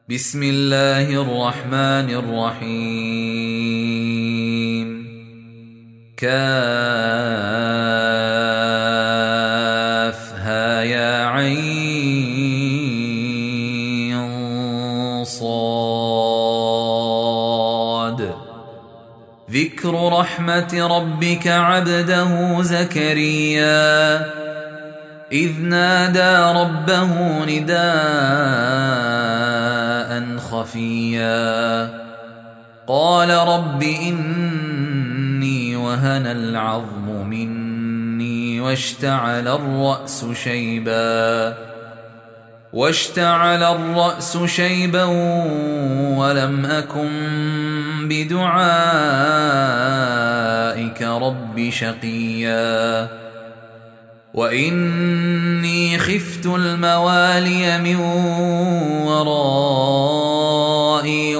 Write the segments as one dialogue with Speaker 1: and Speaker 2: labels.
Speaker 1: بسم الله الرحمن الرحيم. كافها يا عين صاد. ذكر رحمة ربك عبده زكريا إذ نادى ربه نداء خفيا قال رب إني وهن العظم مني واشتعل الرأس شيبا ولم أكن بدعائك رب شقيا وإني خفت الموالي من ورائي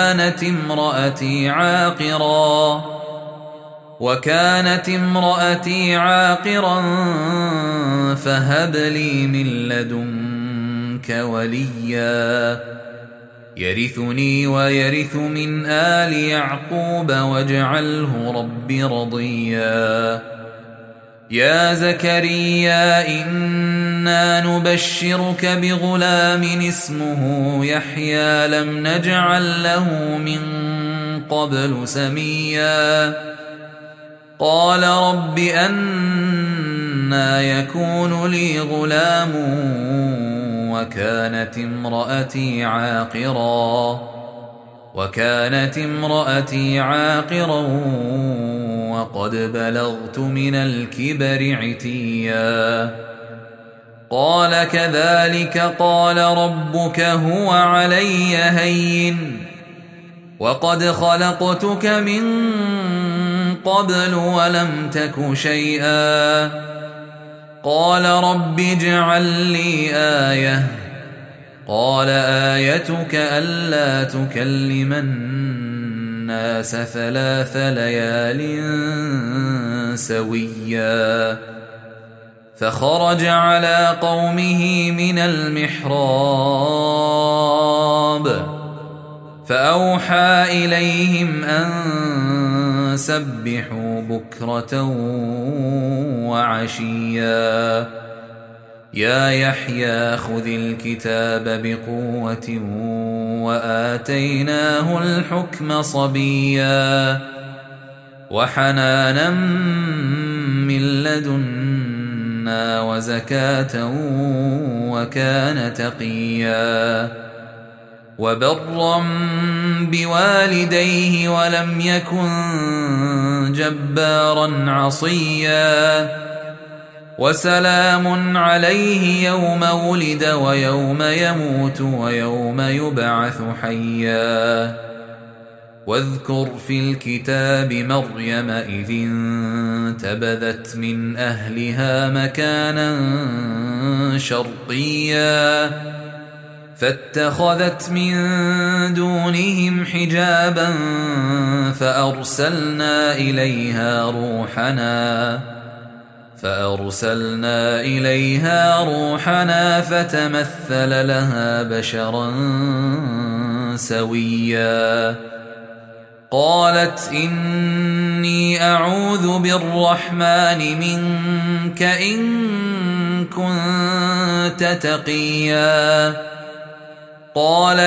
Speaker 1: وكانت امرأتي عاقرا فهب لي من لدنك وليا يرثني ويرث من آل يعقوب واجعله رب رضيا. يا زكريا إنا نبشرك بغلام اسمه يحيى لم نجعل له من قبل سميا قال رب أنى يكون لي غلام وكانت امرأتي عاقرا وقد بلغت من الكبر عتيا قال كذلك قال ربك هو علي هين وقد خلقتك من قبل ولم تك شيئا قال رب اجعل لي آية قال آيتك ألا تكلم الناس 3 ليال سويا فخرج على قومه من المحراب فأوحى إليهم أن سبحوا بكرة وعشيا يا يحيى خذ الكتاب بقوة وآتيناه الحكم صبيا وحنانا من لدنا وزكاة وكان تقيا وبرا بوالديه ولم يكن جبارا عصيا وسلام عليه يوم ولد ويوم يموت ويوم يبعث حيا واذكر في الكتاب مريم إذ انتبذت من أهلها مكانا شرقيا فاتخذت من دونهم حجابا فأرسلنا إليها روحنا فتمثل لها بشرا سويا قالت إني أعوذ بالرحمن منك إن كنت تقيا قال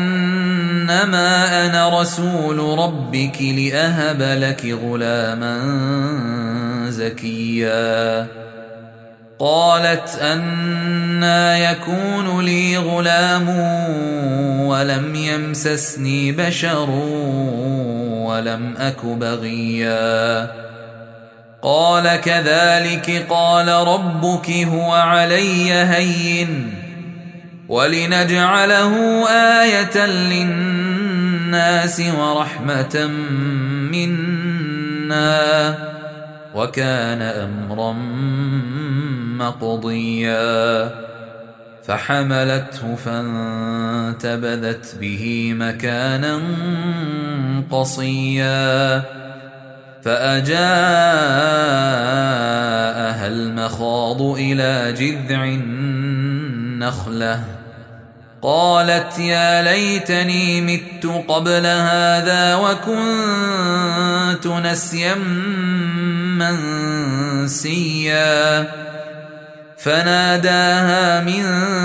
Speaker 1: إنما أنا رسول ربك لأهب لك غلاما زكيا قالت أنى يكون لي غلام ولم يمسسني بشر ولم أك بغيا قال كذلك قال ربك هو علي هين ولنجعله آية للناس ورحمة منا وكان أمرا مقضيا فحملته فانتبذت به مكانا قصيا فأجاءها المخاض إلى جذع النخلة قالت يا ليتني مت قبل هذا وكنت نسيا منسيا فناداها من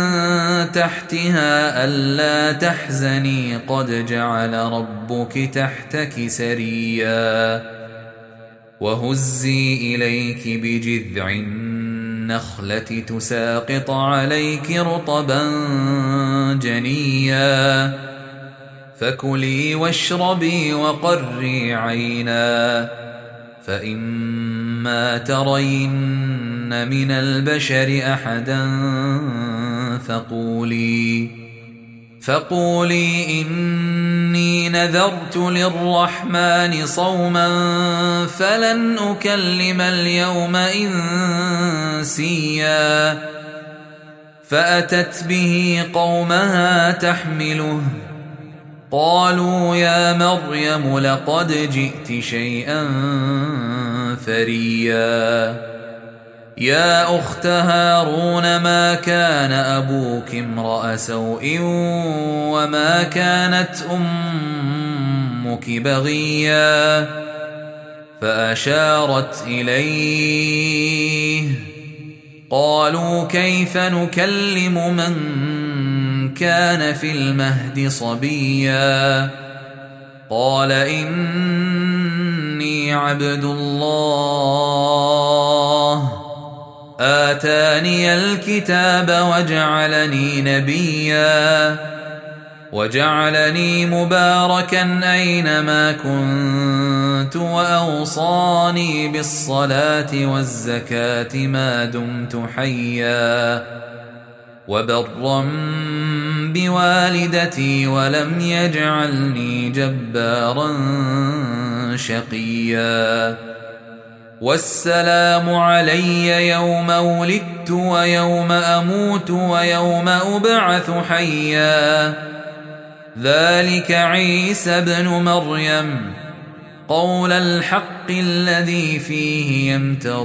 Speaker 1: تحتها ألا تحزني قد جعل ربك تحتك سريا وهزي إليك بجذع النخلة تساقط عليك رطبا جنيا فكلي واشربي وقري عينا فإما ترين من البشر أحدا فقولي إني نذرت للرحمن صوما فلن أكلم اليوم إنسيا فأتت به قومها تحمله قالوا يا مريم لقد جئت شيئا فريا يا أخت هارون ما كان أبوك امرأ سوء وما كانت أمك بغيا فأشارت إليه قالوا كيف نكلم من كان في المهد صبيا قال إني عبد الله آتاني الكتاب وجعلني نبيا وجعلني مباركا أينما كنت وأوصاني بالصلاة والزكاة ما دمت حيا وبرا بوالدتي ولم يجعلني جبارا شقيا والسلام علي يوم ولدت ويوم أموت ويوم أبعث حيا ذلك عيسى ابن مريم قول الحق الذي فيه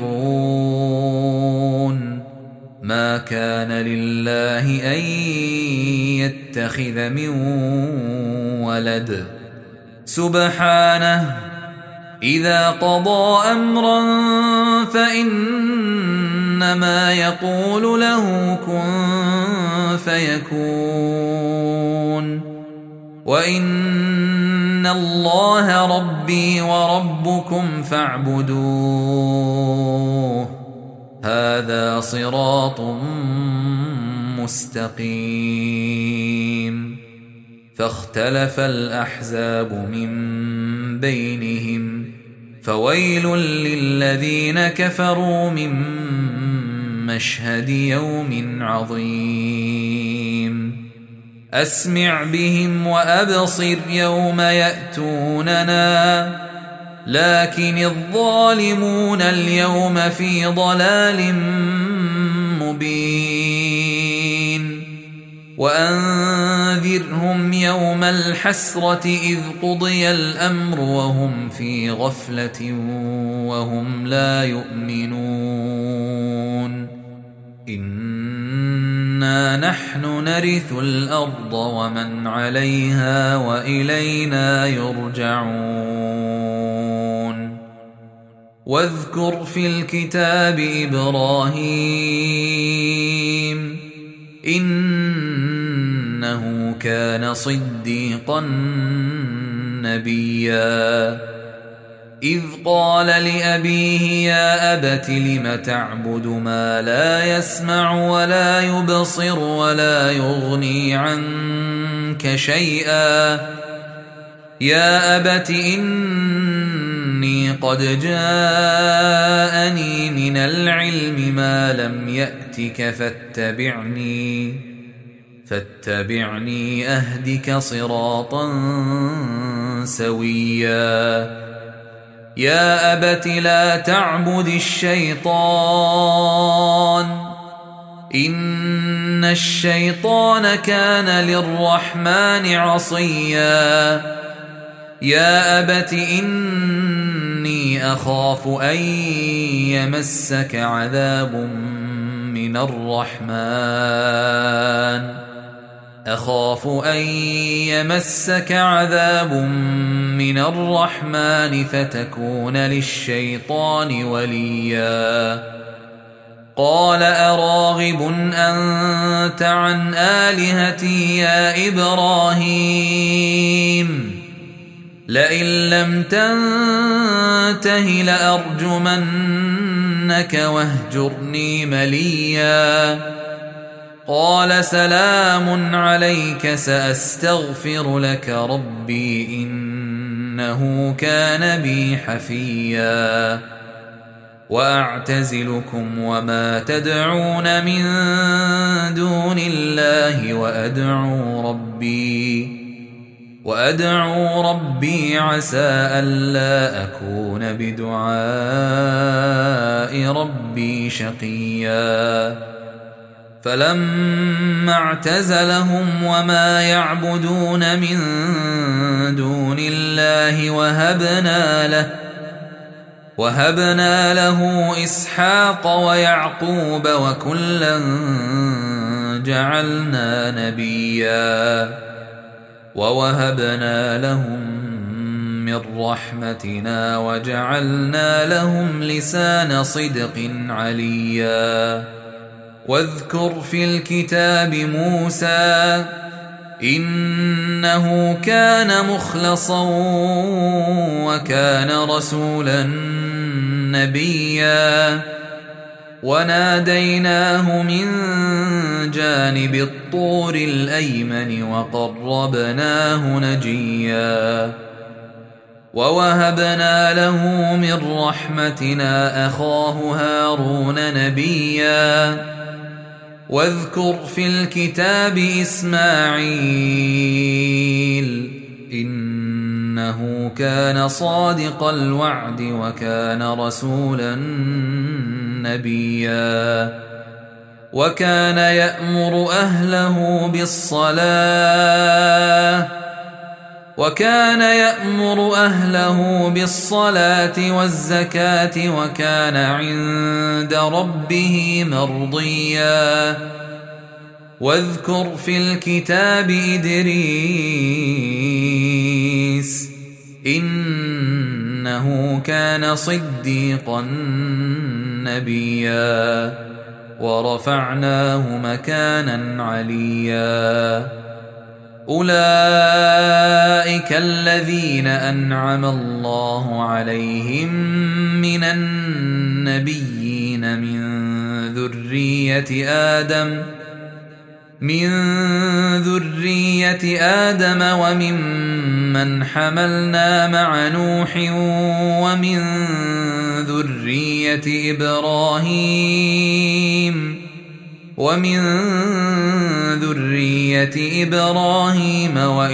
Speaker 1: يمترون ما كان لله أن يتخذ من ولد سبحانه إذا قضى أمرا فإنما يقول له كن فيكون وإن الله ربي وربكم فاعبدوه هذا صراط مستقيم فاختلف الأحزاب من بينهم فويل للذين كفروا من مشهد يوم عظيم أسمع بهم وأبصر يوم يأتوننا لكن الظالمون اليوم في ضلال مبين وأنذرهم يوم الحسرة إذ قضي الأمر وهم في غفلة وهم لا يؤمنون إنا نحن نرث الأرض ومن عليها وإلينا يرجعون واذكر في الكتاب إبراهيم إنه كان صديقا نبيا إذ قال لأبيه يا أبت لم تعبد ما لا يسمع ولا يبصر ولا يغني عنك شيئا يا أبت إني قد جاءني من العلم ما لم يأتك فاتبعني أهدك صراطا سويا يا أبت لا تعبد الشيطان إن الشيطان كان للرحمن عصيا يا أبت إني أخاف أن يمسك عذاب من الرحمن أخاف أن يمسك عذاب من الرحمن فتكون للشيطان وليا قال أراغب أنت عن آلهتي يا إبراهيم لئن لم تنته لأرجمنك واهجرني مليا قال سلام عليك سأستغفر لك ربي إنه كان بي حفيا وأعتزلكم وما تدعون من دون الله وأدعو ربي عسى ألا أكون بدعاء ربي شقيا فلما اعتزلهم وما يعبدون من دون الله وهبنا له إسحاق ويعقوب وكلا جعلنا نبيا ووهبنا لهم من رحمتنا وجعلنا لهم لسان صدق عليا واذكر في الكتاب موسى إنه كان مخلصا وكان رسولا نبيا وناديناه من جانب الطور الأيمن وقربناه نجيا ووهبنا له من رحمتنا أخاه هارون نبيا واذكر في الكتاب إسماعيل إنه كان صادق الوعد وكان رسولا نبيا وكان يأمر أهله بالصلاة والزكاة وكان عند ربه مرضيا واذكر في الكتاب إدريس إنه كان صديقا نبيا ورفعناه مكانا عليا أولئك الذين أنعم الله عليهم من النبيين من ذرية آدم وممن حملنا مع نوح ومن ذرية إبراهيم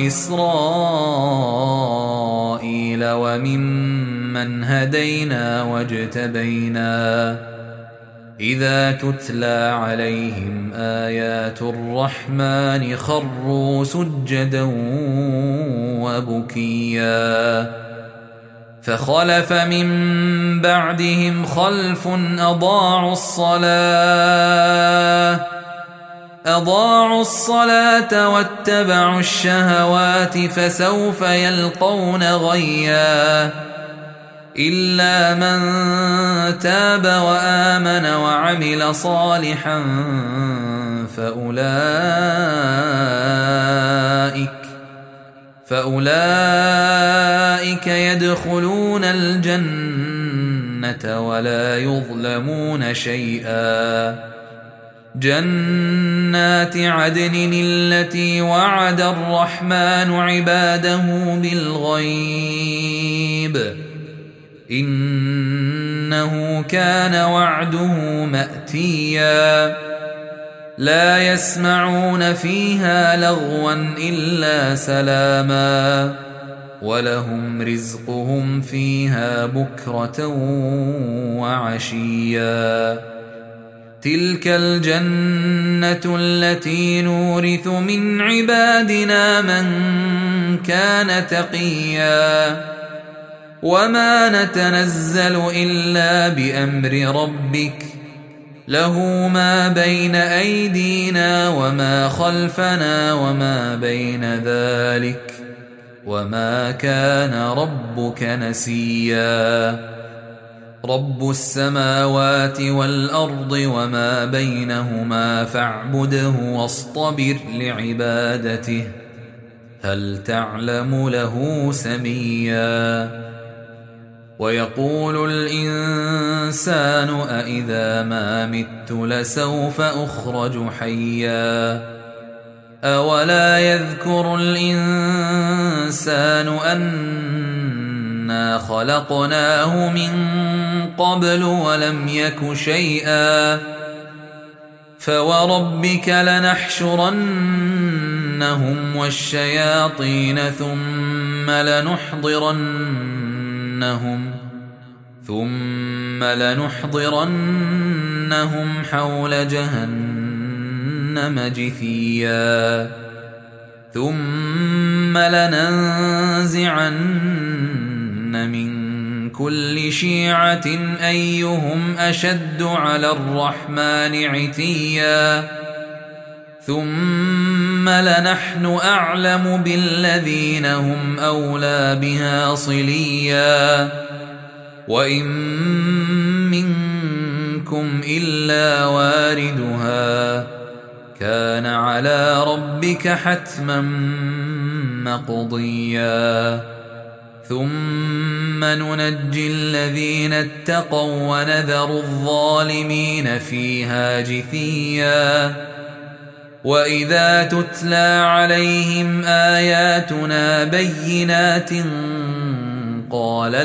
Speaker 1: وإسرائيل وممن هدينا واجتبينا إذا تتلى عليهم آيات الرحمن خروا سجدا وبكيا فخلف من بعدهم خلف أضاعوا الصلاة واتبعوا الشهوات فسوف يلقون غيا إلا من تاب وآمن وعمل صالحا فأولئك يدخلون الجنة ولا يظلمون شيئا جنات عدن التي وعد الرحمن عباده بالغيب إنه كان وعده مأتيا لا يسمعون فيها لغوا إلا سلاما ولهم رزقهم فيها بكرة وعشيا تلك الجنة التي نورث من عبادنا من كان تقيا وما نتنزل إلا بأمر ربك له ما بين أيدينا وما خلفنا وما بين ذلك وما كان ربك نسيا رب السماوات والأرض وما بينهما فاعبده واصطبر لعبادته هل تعلم له سميا ويقول الإنسان أإذا ما مت لسوف أخرج حيا أولا يذكر الإنسان أنا خلقناه من قبل ولم يك شيئا فوربك لنحشرنهم والشياطين ثم لنحضرنهم حول جهنم جثيا ثم لننزعن من كل شيعة أيهم أشد على الرحمن عتيا ثم لنحن أعلم بالذين هم أولى بها صليا وإن منكم إلا واردها كان على ربك حتما مقضيا ثم ننجي الذين اتقوا ونذر الظالمين فيها جثيا وإذا تتلى عليهم آياتنا بينات قال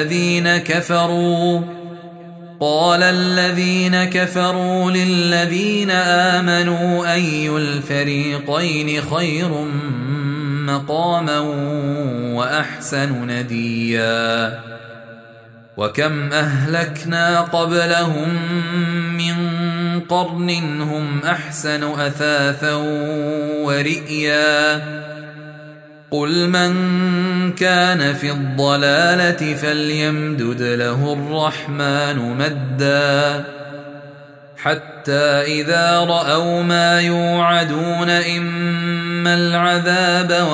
Speaker 1: الذين كفروا للذين آمنوا أي الفريقين خير مقاما وأحسن نديا وكم أهلكنا قبلهم من قرن هم أحسن أثاثا ورئيا قل من كان في الضلالة فليمدد له الرحمن مدا حتى إذا رأوا ما يوعدون إما العذاب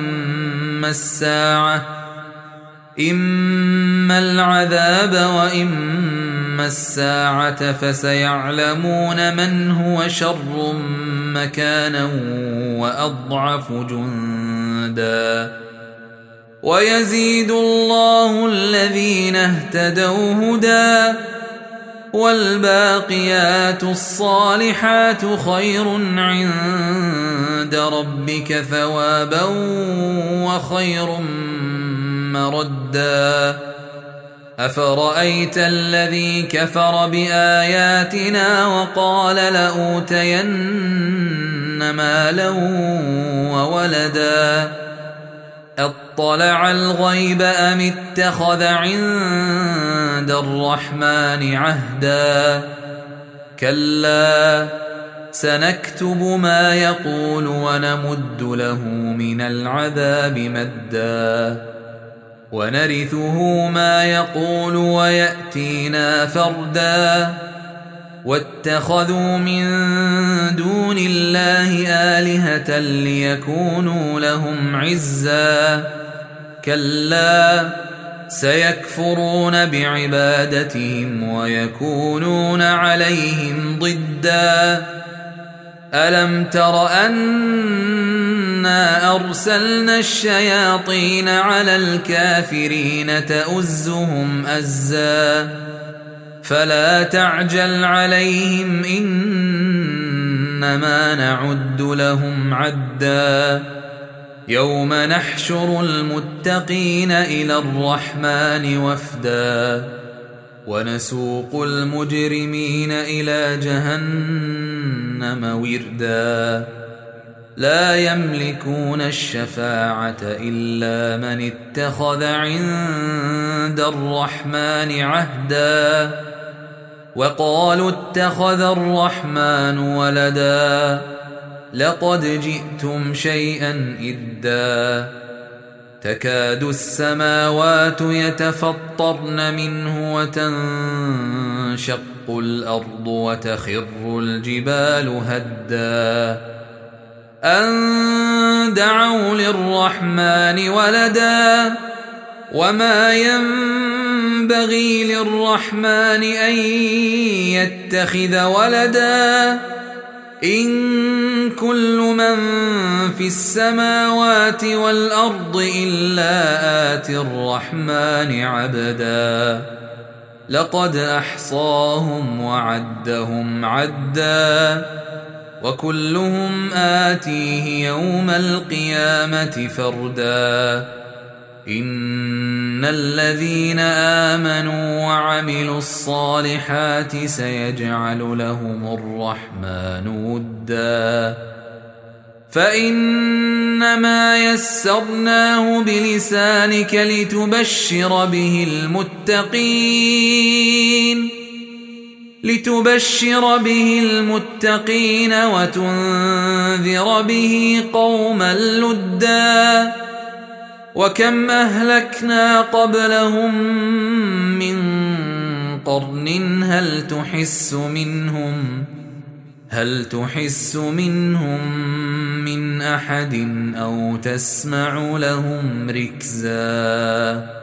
Speaker 1: وإما الساعة فسيعلمون من هو شر مكانا وأضعف جندا ويزيد الله الذين اهتدوا هدى والباقيات الصالحات خير عند ربك ثوابا وخير مردا أفرأيت الذي كفر بآياتنا وقال لأوتين مالا وولدا أطلع الغيب أم اتخذ عند الرحمن عهدا كلا سنكتب ما يقول ونمد له من العذاب مدا ونرثه ما يقول ويأتينا فردا واتخذوا من دون الله آلهة ليكونوا لهم عزا كلا سيكفرون بعبادتهم ويكونون عليهم ضدا ألم تر أنا أرسلنا الشياطين على الكافرين تؤزهم أزا فلا تعجل عليهم إنما نعد لهم عدا يوم نحشر المتقين إلى الرحمن وفدا ونسوق المجرمين إلى جهنم وردا لا يملكون الشفاعة إلا من اتخذ عند الرحمن عهدا وقالوا اتخذ الرحمن ولدا لقد جئتم شيئا إدا تكاد السماوات يتفطرن منه وتنشق الأرض وتخر الجبال هدا أن دعوا للرحمن ولدا وما ينبغي للرحمن أن يتخذ ولدا إن كل من في السماوات والأرض إلا آتي الرحمن عبدا لقد أحصاهم وعدهم عدا وكلهم آتيه يوم القيامة فردا إن الذين آمنوا وعملوا الصالحات سيجعل لهم الرحمن ودا فإنما يسرناه بلسانك لتبشر به المتقين وتنذر به قوما لدا وكم أهلكنا قبلهم من قرن هل تحس منهم من أحد أو تسمع لهم ركزا